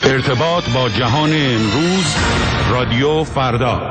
ارتباط با جهان امروز، رادیو فردا.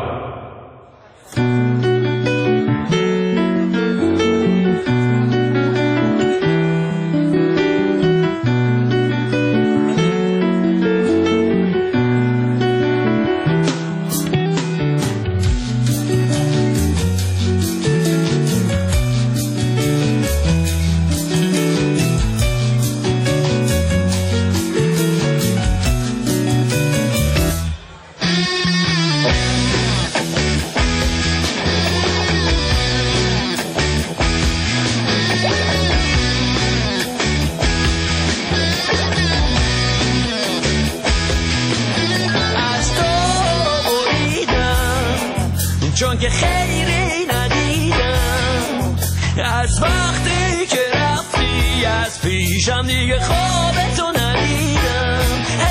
چون که خیری ندیدم از وقتی که رفتی، از پیشم دیگه خوابتو ندیدم.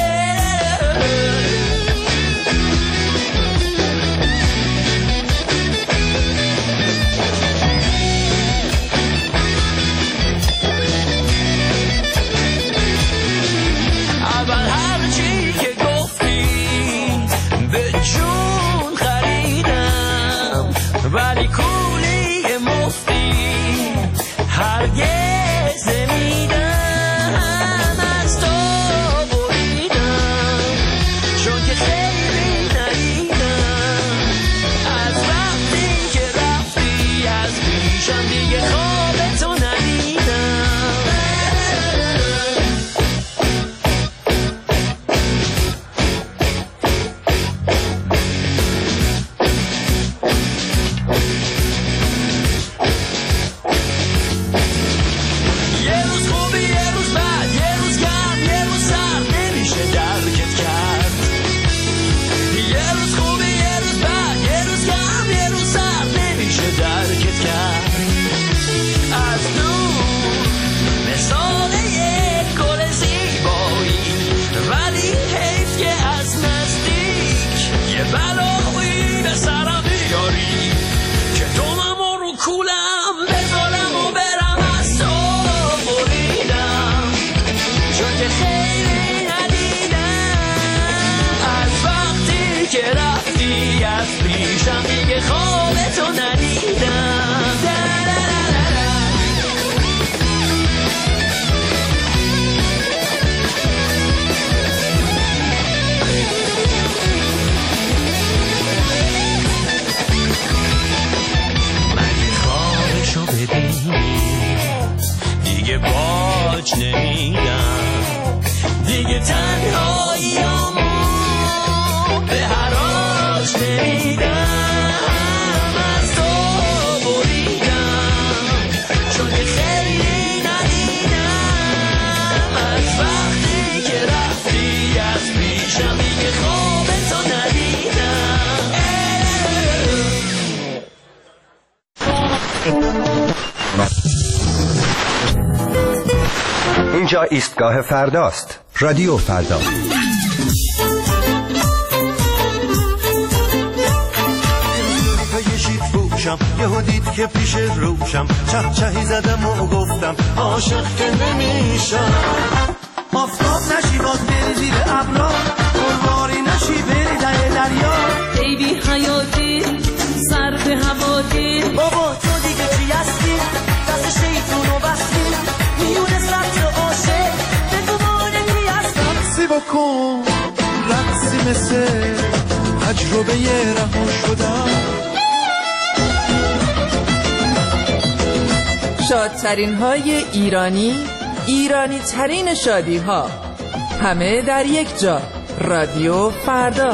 اول هرچی که گفتی به جون خریدم، ولی کولی مفتی هرگز نمیدم. از تو بریدم چون که خیلی ندیدم، از وقتی که رفتی، از پیشم دیگه خوابتو ندیدم. بلایی به سرم بیاری که دومم رو کولم بذارم و برم. از تو بریدم چون که خیلی ندیدم، از وقتی که رفتی، از پیشم دیگه خوابتو ندیدم. دیگه باج نمیدم، دیگه تنهاییامو به حراج نمیدم. از تو بریدم چون که خیلی ندیدم، از وقتی که رفتی، از پیشم دیگه خوابتو ندیدم. اینجا ایستگاه فرداست. رادیو فردا. یهو دید که پیش روشم، چهچهی زدم و گفتم عاشق که نمیشم. آفتاب نشی باز بری زیر ابرا، قرباری نشی بری در دریا. بیبی حیاتی سر به هواتی، بابا تو دیگه چی هستی؟ دست شیطونو بستی، میونه سبت عاشق بگو مانگی هستم. سی بکن رقصی مثل تجربه رها شدم. شادترین های ایرانی، ایرانی ترین شادی ها، همه در یک جا. رادیو فردا.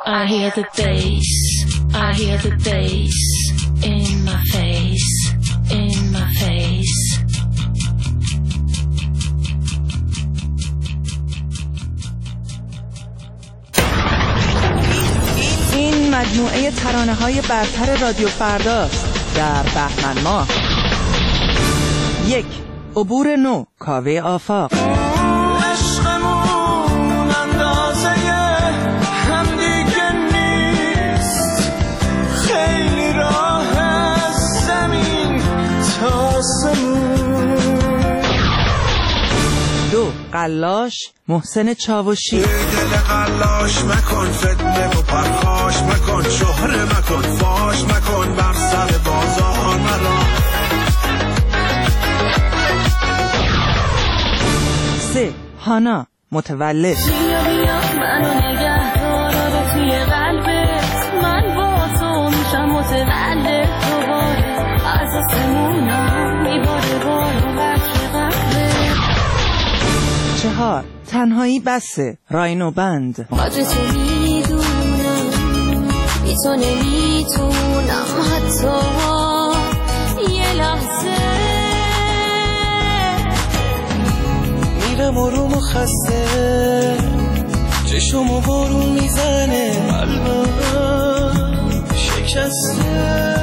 I hear the bass, I hear the bass in my face, in my face. این مجموعه ترانه‌های برتر رادیو فرداست در بهمن ماه. 1. عبور نو، کاوه آفاق. عشقمون اندازه هم دیگه نیست، خیلی راه از زمین تا آسمون. 2. قلاش، محسن چاوشی. دل قلاش مکن، فتنه و پرخاش مکن، شهره مکن، فاش مکن، بر سر بازار مرا. 3. هانا، متولد. بیا بیا منو نگه دار توی قلبت، من با تو میشم متولد دوباره، از آسمونا میباره بارو بخش قبله. 4. تنهایی بسه، راینو بند. قدر تو میدونم، بی تو نمیتونم حتی یه لحظه. میرم آروم و خسته، چشمو بارون میزنه، قلبم شکسته.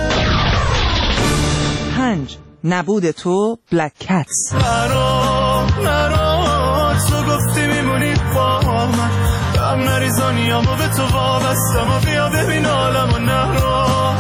5. نبود تو، بلک کتس. مرا تو گفتی میمونی با من، غم نریزانیامو به تو وابستم و بیا ببین عالمو نرو.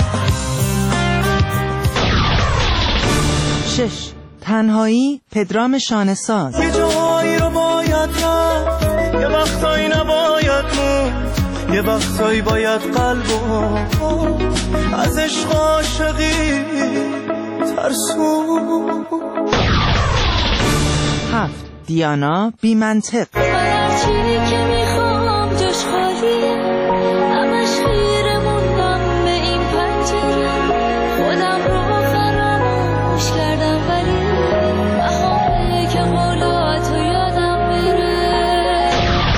6. تنهایی، پدرام شانه‌ساز. یه جاهایی رو باید رفت، یه وقتایی نباید موند، یه وقتایی باید قلبو از عشق عاشقی ترسون. 7. دیانا، بی منطق. هرچی که میخوام جاش خالیه، همش خیره موندم به این پنجره، خودم رو فراموش کردم ولی بخواه که قولاتو یادم بره.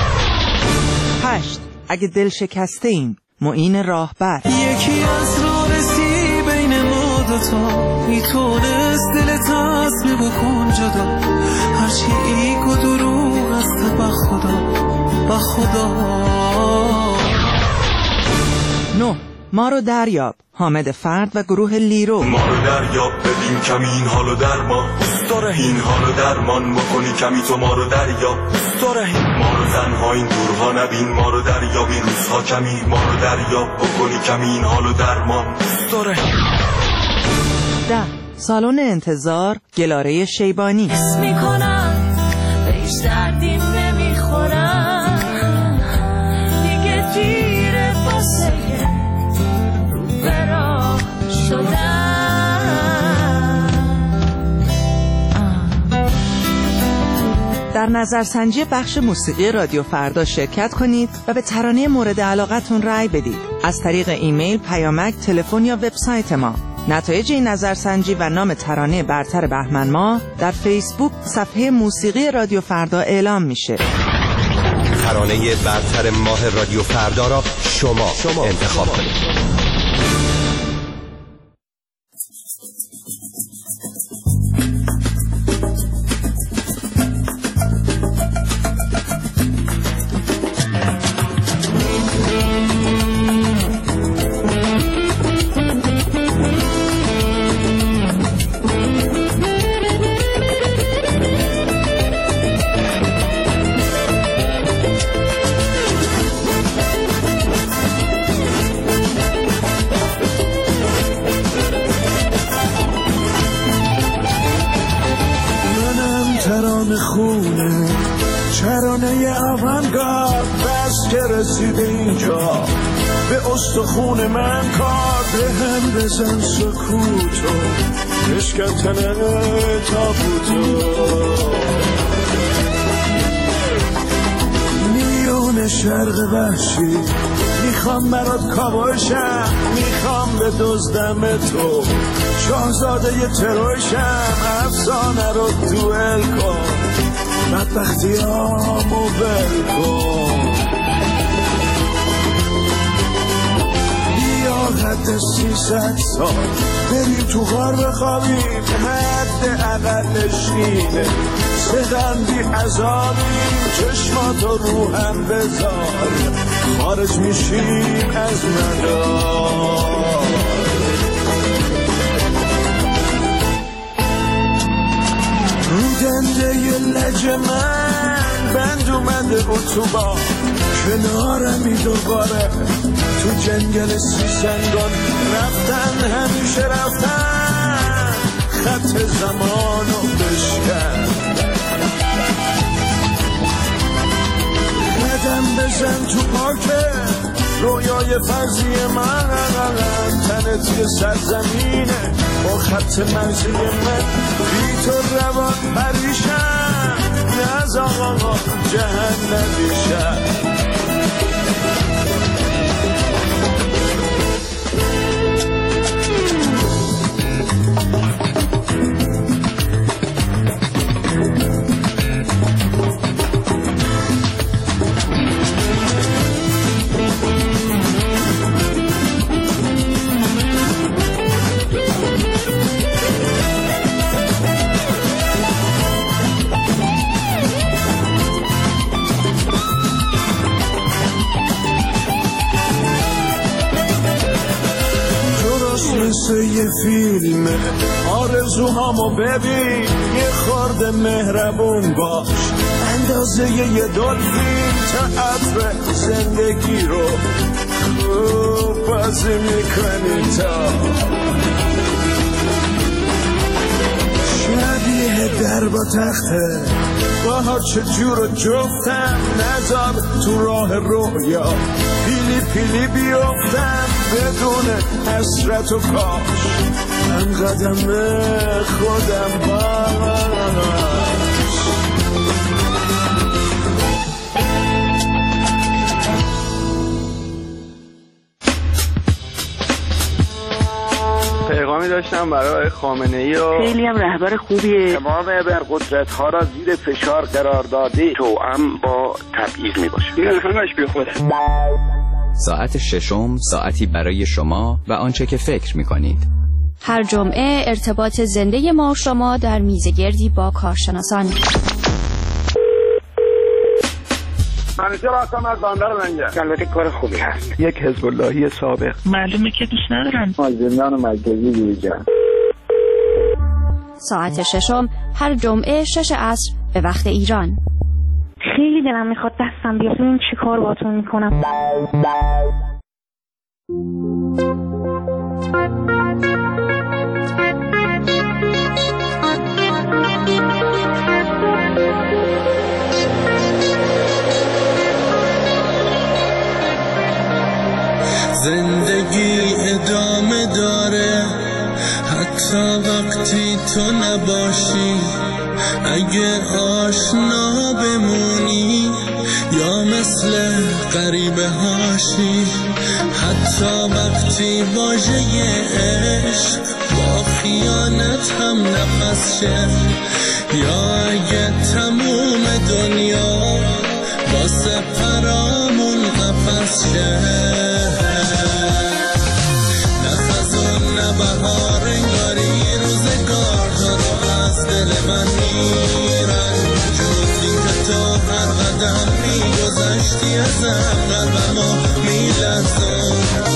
8. اگه دل شکسته ایم، معین راهبر. یکی از رارسی بین ما دوتا، میتونست دلت اصلی بکن جدا، هرچی ایک و دروغ است با خدا. 9. ما رو دریاب، حامد فرد و گروه لیرو. ما رو دریاب بدیم کمی این حالو درمان، دوست داره این حالو درمان بکنی کمی تو ما رو دریاب، دوست داره ما رو تنها این دورها نبین، ما رو دریاب این روزها کمی، ما رو دریاب بکنی کمی این حالو درمان، دوست داره. 10. سالن انتظار، گلاره شیبانی. حس میکنم بهش دردیم نمیخورم، دیگه دیره واسه رو برا شدم. در نظرسنجی بخش موسیقی رادیو فردا شرکت کنید و به ترانه مورد علاقتون رأی بدید از طریق ایمیل، پیامک، تلفن یا وبسایت ما. نتایج این نظرسنجی و نام ترانه برتر بهمن ماه در فیسبوک صفحه موسیقی رادیو فردا اعلام میشه. ترانه برتر ماه رادیو فردا را شما انتخاب کنید. خونه چرانه اونگارد، بس که رسید اینجا به استخون من کار، به هم بزن سکوتو بشکن تابوتو. میون شرق وحشی میخوام برات کابوشم، میخوام به دزدم تو شاهزاده ی تروشم، افسانه رو دوئل کن بدبختیامو بل کن. حد 300 سال بریم تو غار بخوابیم حد اقلش اینه سهندی عذابیم چشماتو رو هم بذار خارج میشیم از مدار رو دنده ی لج من بند اومده اتوبان کنارمی دوباره تو جنگل سیسنگان رفتن همیشه رفتن خط زمانو بشکن قدم بزن تو پاکه رویای فرضی من تنت یه سرزمینه با خط مرزی من بی تو روان پریشم نز آقا جهنمی شد مثل یه فیلمه آرزوهامو ببین یه خورده مهربون باش اندازه یه دلفین تئاتر زندگی رو خوب بازی میکنی تا شبیه در با تخته باها چجور جفتم نذار تو راه رویا پیلی پیلی بیفتم بدون حسرت و کاش من قدم خودم باش پیغامی داشتم برای خامنه‌ای و خیلی هم رهبر خوبیه تمام ابرقدرت‌ها را زیر فشار قرار داده توأم با تبعیض میباشه این همش بی خوده. ساعت ششم ساعتی برای شما و آنچه که فکر می‌کنید. هر جمعه ارتباط زنده ما شما در میزگردی با کارشناسان. منیجر هستم از بندر لنگر. البته کار خوبی هست. یک حزب اللهی سابق. معلومه که دوست ندارم. زندان مرکزی دیجان. ساعت ششم هر جمعه 6 عصر به وقت ایران. خیلی دلم میخواد دستم بیاد ببین چی کار باهاتون میکنم. زندگی ادامه داره حتی وقتی تو نباشی اگه آشنا بمونی یا مثل غریبه هاشی حتی وقتی واژه عشق با خیانت هم نفس شه یا اگه تموم دنیا واسه پرامون قفس شه بهار انگاری روزگار تو رو از دل من میرن جودی که تو هر قدم میگذشتی ازم قلبمو میلرزون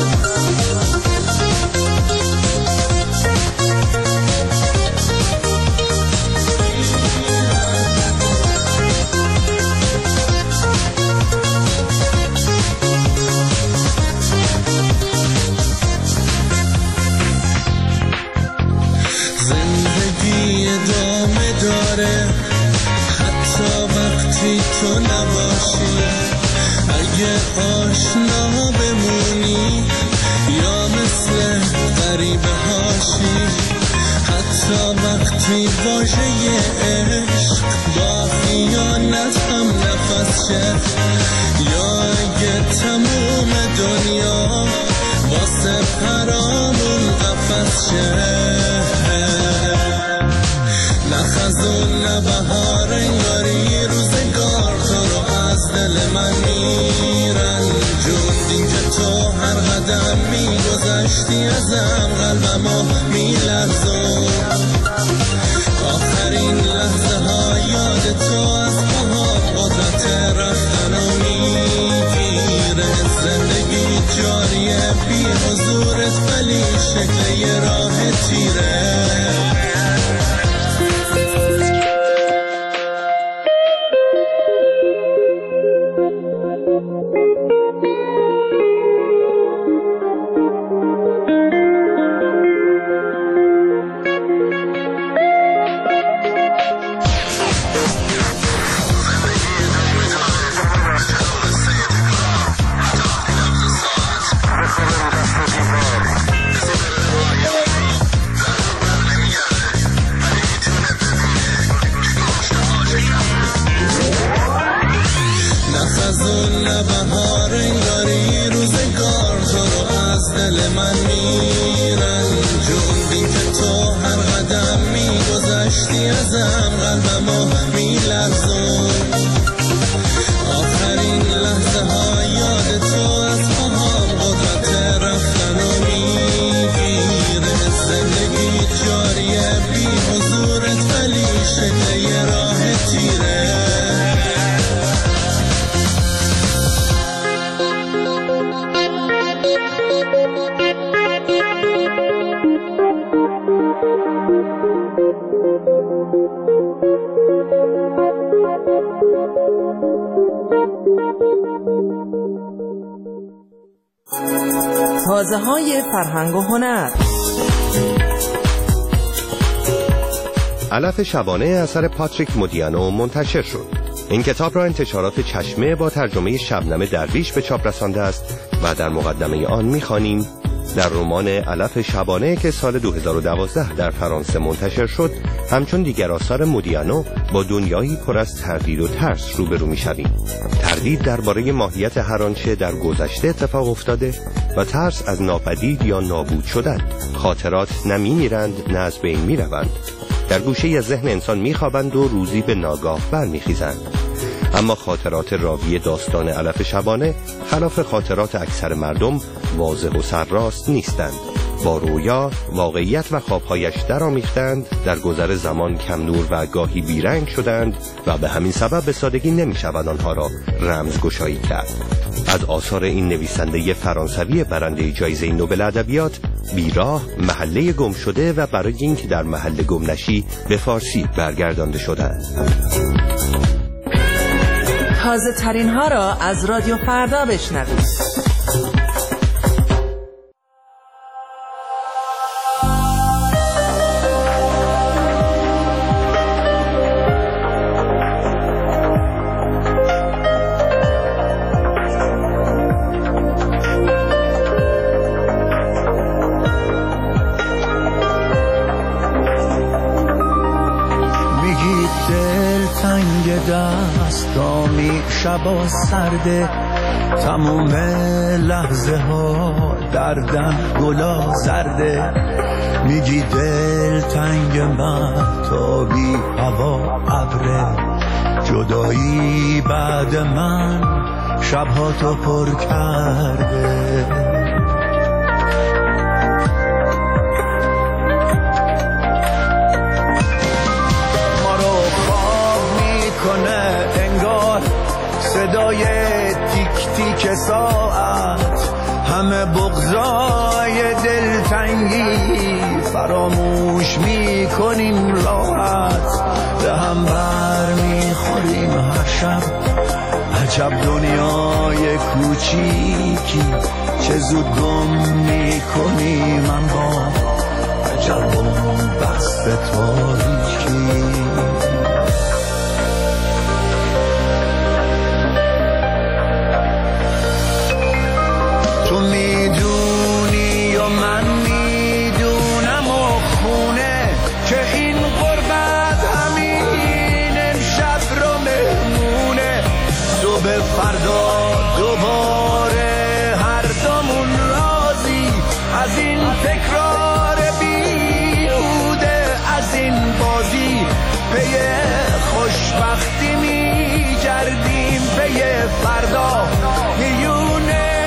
حتی وقتی تو نباشی اگه آشنا بمونی یا مثل غریبه هاشی حتی وقتی واژه عشق با خیانت هم نفس شه یا اگه تموم دنیا واسه پرامون قفس شه نه خزون نه بهار انگاری روزگار تو رو از دل من میرن جون که تو هر قدم میگذشتی ازم قلبمو میلرزون آخرین لحظه ها یاد تو از پاها قدرت رفتن و میگیره زندگی جاریه بی حضورت ولی شکل یه راه تیره بهار انگاری روزگار تو رو از دل من میرنجوندی که تو هر قدم میگذشتی ازم قلبمو میلرزون آخرین لحظه ها یاد تو از پاهام قدرت رفتن و میگیره زندگی جاریه بی حضورت ولی شکل یه راه تیره تازه های فرهنگ و هنر. علف شبانه اثر پاتریک مودیانو منتشر شد. این کتاب را انتشارات چشمه با ترجمه شبنم درویش به چاپ رسانده است و در مقدمه آن می‌خوانیم در رمان علف شبانه که سال 2012 در فرانسه منتشر شد، همچون دیگر آثار مودیانو با دنیایی پر از تردید و ترس روبرو می‌شویم. تردید درباره ماهیت هر آنچه در گذشته اتفاق افتاده و ترس از ناپدید یا نابود شدن. خاطرات نه می‌میرند نه از بین می‌روند. در گوشه‌ای از ذهن انسان می‌خوابند و روزی به ناگاه برمیخیزند. اما خاطرات راوی داستان علف شبانه خلاف خاطرات اکثر مردم واضح و سرراست نیستند. با رویا، واقعیت و خوابهایش درآمیختند، در گذر زمان کم نور و گاهی بیرنگ شدند و به همین سبب به سادگی نمی‌شود آنها را رمزگشایی کرد. از آثار این نویسنده فرانسوی برنده جایزه نوبل ادبیات، بیراه، محله گم شده و برای اینکه در محله گم نشی به فارسی برگردانده شدند. تازه ترین ها را از رادیو فردا بشنوید. دستامی شبا سرده تموم لحظه ها دردم گلا زرده میگی دل تنگ من تا بی هوا ابره جدایی بعد من شبها تو پر کرده صدای تیک تیک ساعت همه بغضای دلتنگی فراموش میکنیم راحت به هم بر میخوریم هر شب عجب دنیای کوچیکی چه زود گم میکنیم من با عجب بست تاریکی تو میدونی و من میدونم و خونه که این غربت همین امشب رو مهمونه صبح فردا دوباره هر دومون راضی از این تکرار بیهوده از این بازی پی خوشبختی میگردیم پی فردا میونه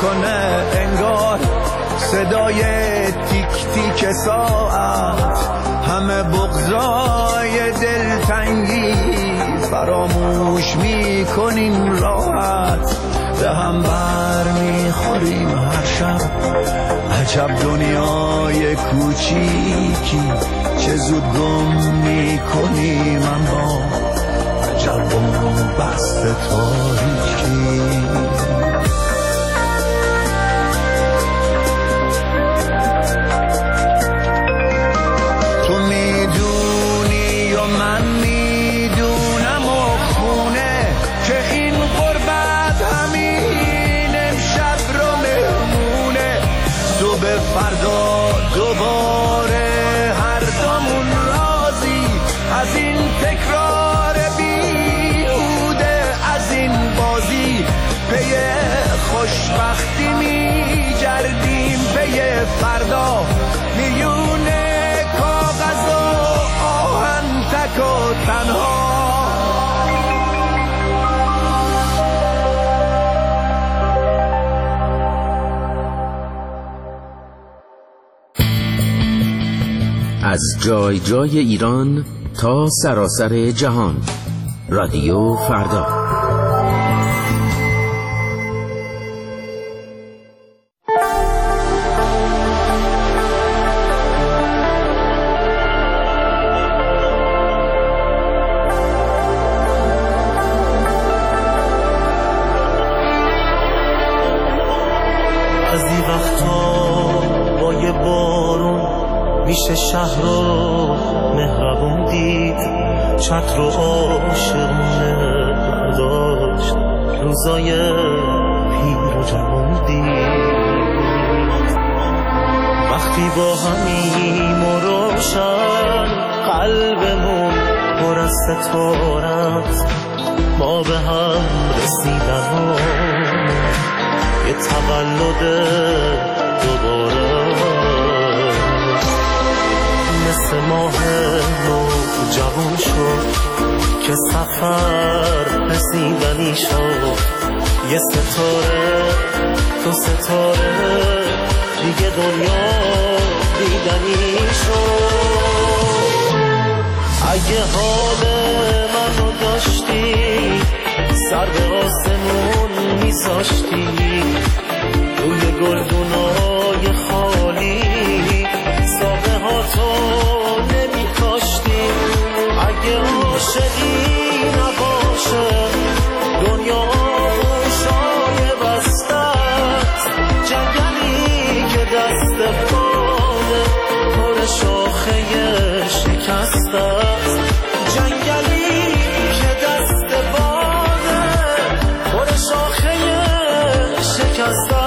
میکنه انگار صدای تیک تیک ساعت، همه بغضای دلتنگی فراموش میکنیم راحت، به هم بر میخوریم هر شب. عجب دنیای کوچیکی چه زود گم میکنیم، اما عجب بست تاریکی. تو میدونی یا من میدونم و خونه که این غربت همین امشب رو مهمونه. صبح فردا دوباره هر دامون راضی از این تکرار بیهوده، از این بازی پی خوشبختی میگردیم، پی فردا میلیون کاغذ و آهن تک و تنها. از جای جای ایران تا سراسر جهان، رادیو فردا. از این وقتا با یه بارون میشه شهر رو مهربون دید، چتر رو عاشقونه برداشت، روزای پیر و جوون دید. وقتی با همیم و روشن قلبمون پر از ستارت، ما به هم رسیدن یه تولد دوباره، مثل ماه نو جوان شد که سفر رسیدنی شد. یه ستاره تو ستاره دیگه دنیا دیدنی شد. اگه حال منو داشتی سر به آسمون میذاشتی، روی گلدونای خالی ساقه ها تو نمی کاشتی. اگه عاشقی نباشه دنیا گوشای بستت، جنگلی که دست باده پر شاخه شکستت، جنگلی که دست باده پر شاخه شکستت.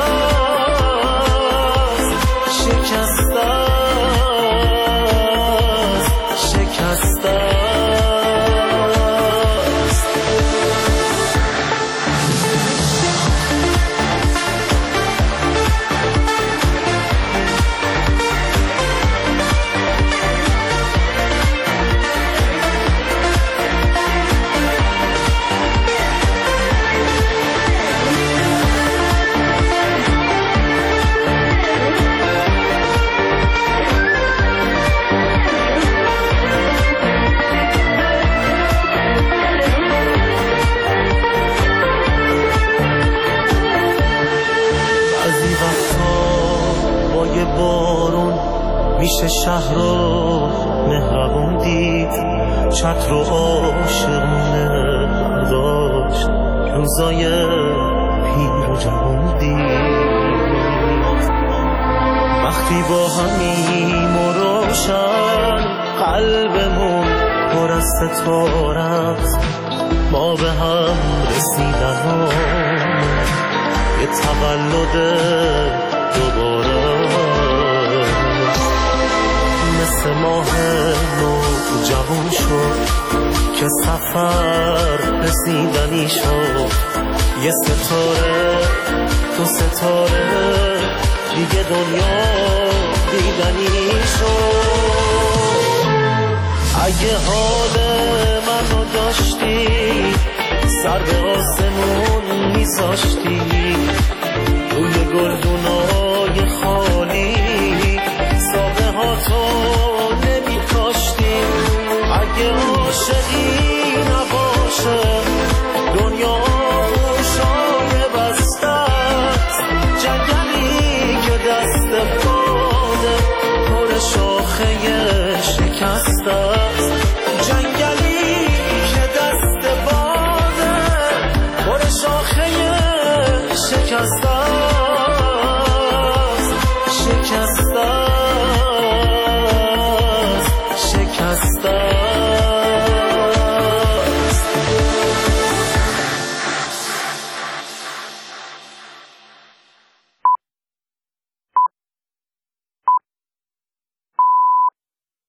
میشه شهر رو مهربون دید، چتر رو عاشقونه برداشت، روزای پیر و جوون دید. وقتی با همیم و روشن قلبمون پر از ستارت، ما به هم رسیدن یه تولد دوباره، مثل ماه نو جوان شد که سفر رسیدنی شد. یه ستاره تو ستاره دیگه دنیا دیدنی شد. اگه حال منو داشتی سر به آسمون میذاشتی، روی گلدونای خالی ساقه ها تو نمی کاشتیم. اگه عاشقی